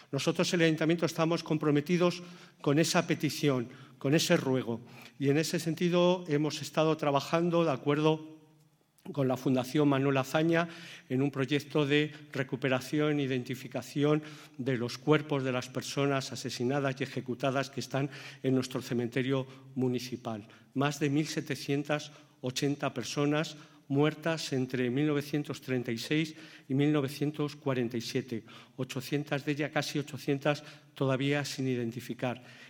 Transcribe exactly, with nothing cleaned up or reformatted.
Nosotros, el Ayuntamiento, estamos comprometidos con esa petición, con ese ruego. Y en ese sentido hemos estado trabajando de acuerdo con la Fundación Manuel Azaña en un proyecto de recuperación e identificación de los cuerpos de las personas asesinadas y ejecutadas que están en nuestro cementerio municipal. Más de mil setecientas ochenta personas muertas entre mil novecientos treinta y seis y mil novecientos cuarenta y siete, ochocientas de ellas, casi ochocientas, todavía sin identificar.